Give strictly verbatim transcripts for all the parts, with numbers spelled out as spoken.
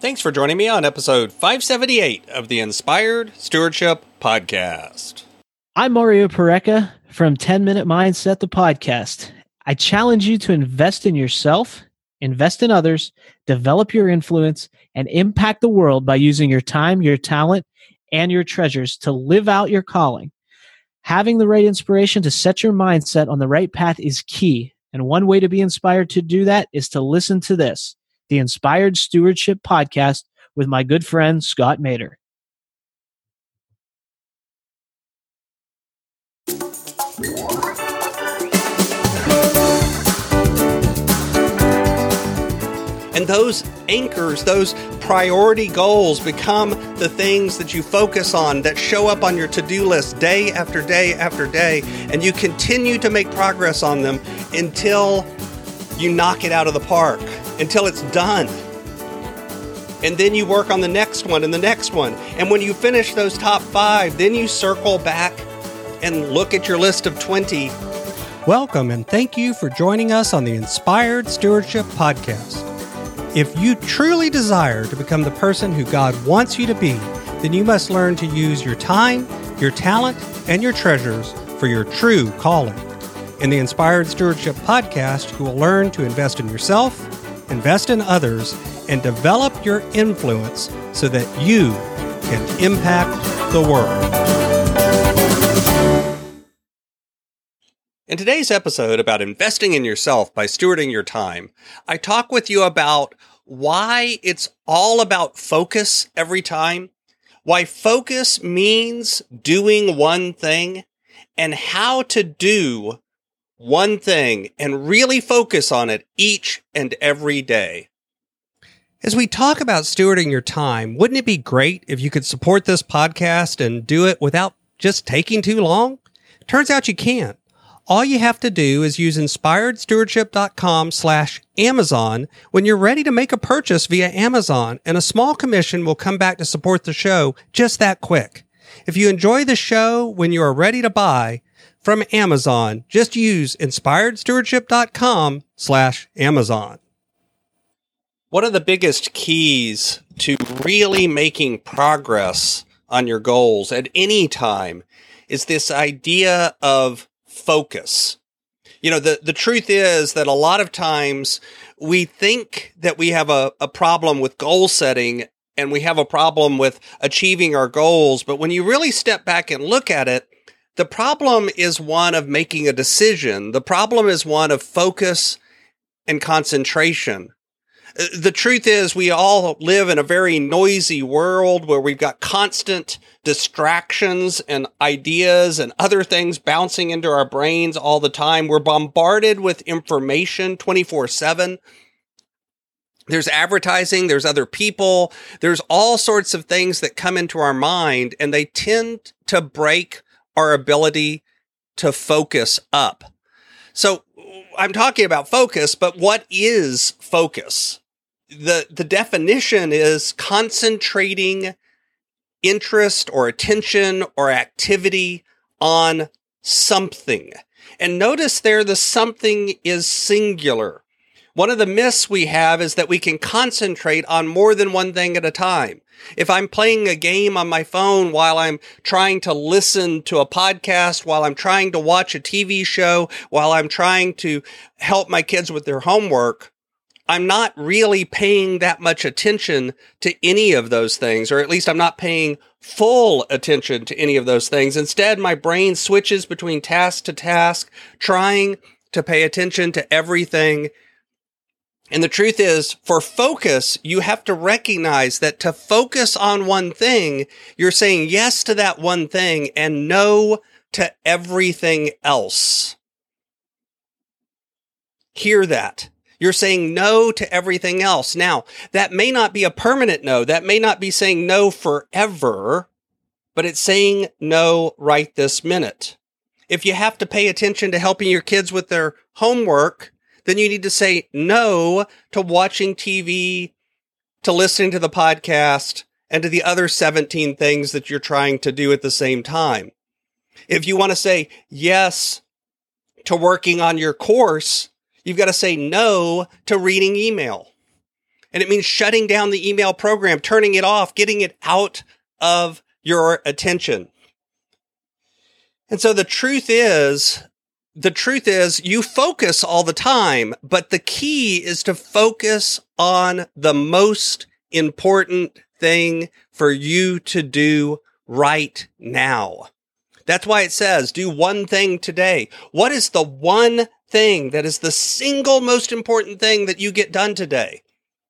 Thanks for joining me on episode five seventy-eight of the Inspired Stewardship Podcast. I'm Mario Pareca from ten minute Mindset, the podcast. I challenge you to invest in yourself, invest in others, develop your influence, and impact the world by using your time, your talent, and your treasures to live out your calling. Having the right inspiration to set your mindset on the right path is key. And one way to be inspired to do that is to listen to this, the Inspired Stewardship Podcast with my good friend, Scott Mader. And those anchors, those priority goals become the things that you focus on, that show up on your to-do list day after day after day, and you continue to make progress on them until you knock it out of the park, until it's done. And then you work on the next one and the next one. And when you finish those top five, then you circle back and look at your list of twenty. Welcome and thank you for joining us on the Inspired Stewardship Podcast. If you truly desire to become the person who God wants you to be, then you must learn to use your time, your talent, and your treasures for your true calling. In the Inspired Stewardship Podcast, you will learn to invest in yourself, invest in others, and develop your influence so that you can impact the world. In today's episode about investing in yourself by stewarding your time, I talk with you about why it's all about focus every time, why focus means doing one thing, and how to do one thing and really focus on it each and every day. As we talk about stewarding your time, wouldn't it be great if you could support this podcast and do it without just taking too long? Turns out you can't. All you have to do is use inspiredstewardship.com slash Amazon when you're ready to make a purchase via Amazon, and a small commission will come back to support the show just that quick. If you enjoy the show when you are ready to buy from Amazon, just use inspiredstewardship.com slash Amazon. One of the biggest keys to really making progress on your goals at any time is this idea of focus. You know, the, the truth is that a lot of times we think that we have a, a problem with goal setting and we have a problem with achieving our goals. But when you really step back and look at it, the problem is one of making a decision. The problem is one of focus and concentration. The truth is we all live in a very noisy world where we've got constant distractions and ideas and other things bouncing into our brains all the time. We're bombarded with information twenty-four seven. There's advertising, there's other people, there's all sorts of things that come into our mind, and they tend to break our ability to focus up. So I'm talking about focus, but what is focus? The, the definition is concentrating interest or attention or activity on something. And notice there the something is singular. One of the myths we have is that we can concentrate on more than one thing at a time. If I'm playing a game on my phone while I'm trying to listen to a podcast, while I'm trying to watch a T V show, while I'm trying to help my kids with their homework, I'm not really paying that much attention to any of those things, or at least I'm not paying full attention to any of those things. Instead, my brain switches between task to task, trying to pay attention to everything. And the truth is, for focus, you have to recognize that to focus on one thing, you're saying yes to that one thing and no to everything else. Hear that. You're saying no to everything else. Now, that may not be a permanent no. That may not be saying no forever, but it's saying no right this minute. If you have to pay attention to helping your kids with their homework, then you need to say no to watching T V, to listening to the podcast, and to the other seventeen things that you're trying to do at the same time. If you want to say yes to working on your course, you've got to say no to reading email. And it means shutting down the email program, turning it off, getting it out of your attention. And so the truth is, the truth is you focus all the time, but the key is to focus on the most important thing for you to do right now. That's why it says, do one thing today. What is the one thing that is the single most important thing that you get done today?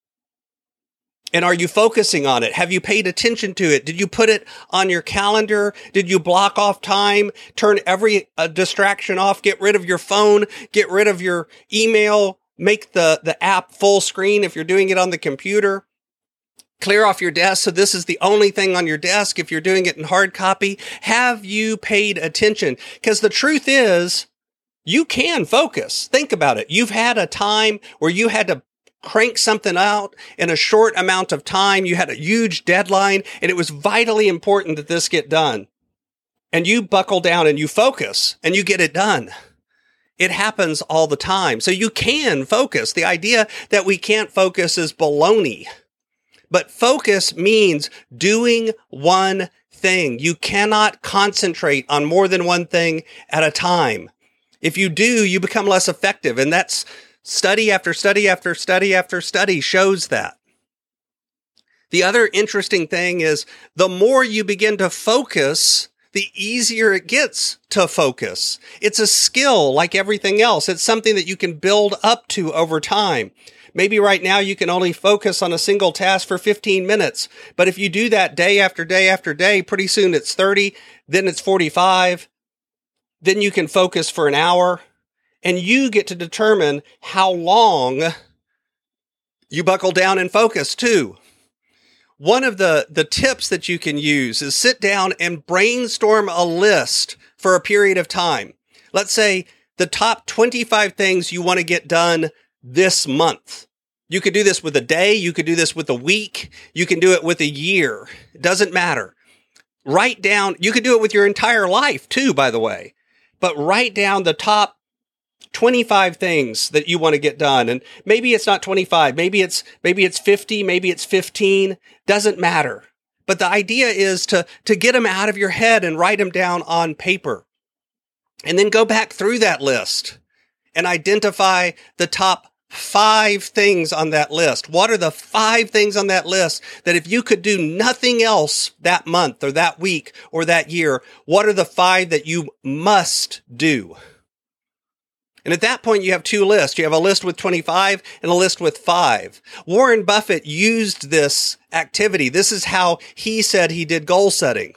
And are you focusing on it? Have you paid attention to it? Did you put it on your calendar? Did you block off time? Turn every uh, distraction off? Get rid of your phone? Get rid of your email? Make the, the app full screen if you're doing it on the computer? Clear off your desk so this is the only thing on your desk if you're doing it in hard copy? Have you paid attention? Because the truth is, you can focus. Think about it. You've had a time where you had to crank something out in a short amount of time. You had a huge deadline, and it was vitally important that this get done. And you buckle down and you focus and you get it done. It happens all the time. So you can focus. The idea that we can't focus is baloney. But focus means doing one thing. You cannot concentrate on more than one thing at a time. If you do, you become less effective. And that's study after study after study after study shows that. The other interesting thing is the more you begin to focus, the easier it gets to focus. It's a skill like everything else. It's something that you can build up to over time. Maybe right now you can only focus on a single task for fifteen minutes. But if you do that day after day after day, pretty soon it's thirty, then it's forty-five. Then you can focus for an hour. And you get to determine how long you buckle down and focus too. One of the, the tips that you can use is sit down and brainstorm a list for a period of time. Let's say the top twenty-five things you want to get done this month. You could do this with a day. You could do this with a week. You can do it with a year. It doesn't matter. Write down, you could do it with your entire life too, by the way, but write down the top twenty-five things that you want to get done. And maybe it's not twenty-five. Maybe it's, maybe it's fifty. Maybe it's fifteen. Doesn't matter. But the idea is to, to get them out of your head and write them down on paper. And then go back through that list and identify the top five things on that list. What are the five things on that list that if you could do nothing else that month or that week or that year, what are the five that you must do? And at that point, you have two lists. You have a list with twenty-five and a list with five. Warren Buffett used this activity. This is how he said he did goal setting.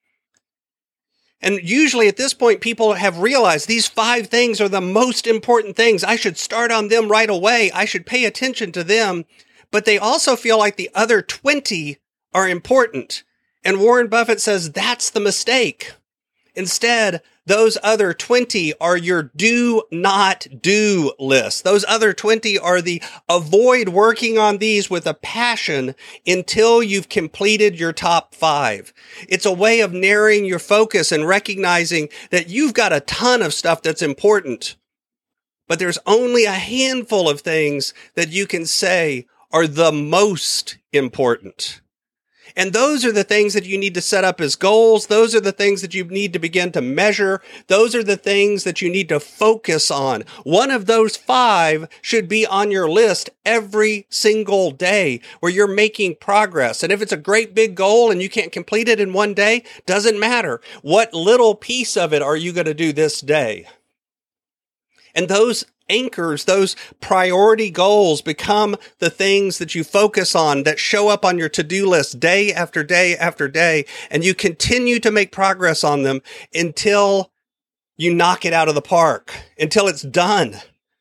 And usually at this point, people have realized these five things are the most important things. I should start on them right away. I should pay attention to them. But they also feel like the other twenty are important. And Warren Buffett says that's the mistake. Instead, those other twenty are your do not do list. Those other twenty are the avoid working on these with a passion until you've completed your top five. It's a way of narrowing your focus and recognizing that you've got a ton of stuff that's important, but there's only a handful of things that you can say are the most important. And those are the things that you need to set up as goals. Those are the things that you need to begin to measure. Those are the things that you need to focus on. One of those five should be on your list every single day where you're making progress. And if it's a great big goal and you can't complete it in one day, doesn't matter. What little piece of it are you going to do this day? And those anchors, those priority goals become the things that you focus on that show up on your to-do list day after day after day. And you continue to make progress on them until you knock it out of the park, until it's done.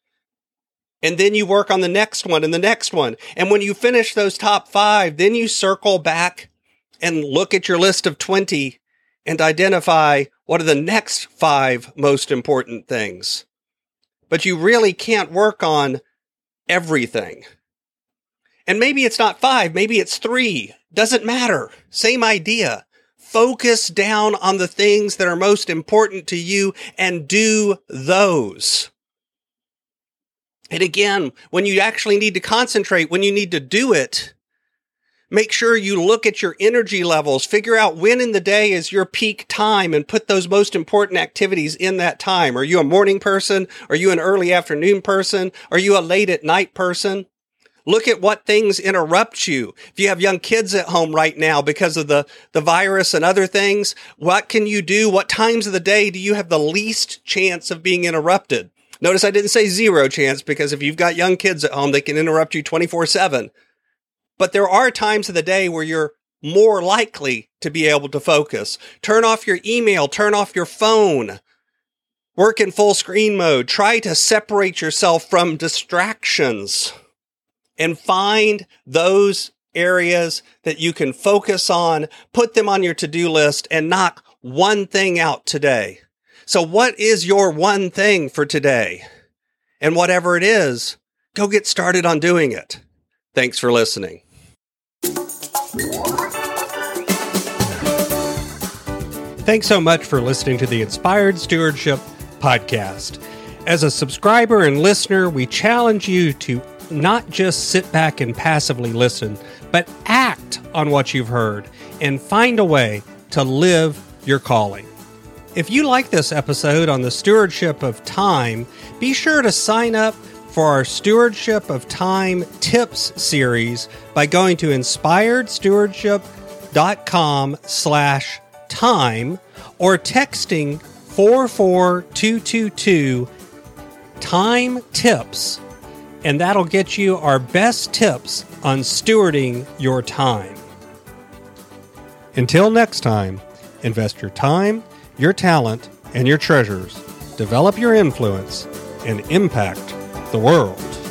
And then you work on the next one and the next one. And when you finish those top five, then you circle back and look at your list of twenty and identify what are the next five most important things. But you really can't work on everything. And maybe it's not five, maybe it's three. Doesn't matter. Same idea. Focus down on the things that are most important to you and do those. And again, when you actually need to concentrate, when you need to do it, make sure you look at your energy levels, figure out when in the day is your peak time and put those most important activities in that time. Are you a morning person? Are you an early afternoon person? Are you a late at night person? Look at what things interrupt you. If you have young kids at home right now because of the, the virus and other things, what can you do? What times of the day do you have the least chance of being interrupted? Notice I didn't say zero chance, because if you've got young kids at home, they can interrupt you twenty-four seven. But there are times of the day where you're more likely to be able to focus. Turn off your email, turn off your phone, work in full screen mode. Try to separate yourself from distractions and find those areas that you can focus on, put them on your to-do list, and knock one thing out today. So what is your one thing for today? And whatever it is, go get started on doing it. Thanks for listening. Thanks so much for listening to the Inspired Stewardship Podcast. As a subscriber and listener, we challenge you to not just sit back and passively listen, but act on what you've heard and find a way to live your calling. If you like this episode on the stewardship of time, be sure to sign up for our Stewardship of Time Tips series by going to inspiredstewardship.com slash time or texting four four two two two time tips, and that'll get you our best tips on stewarding your time. Until next time, invest your time, your talent, and your treasures. Develop your influence and impact the world.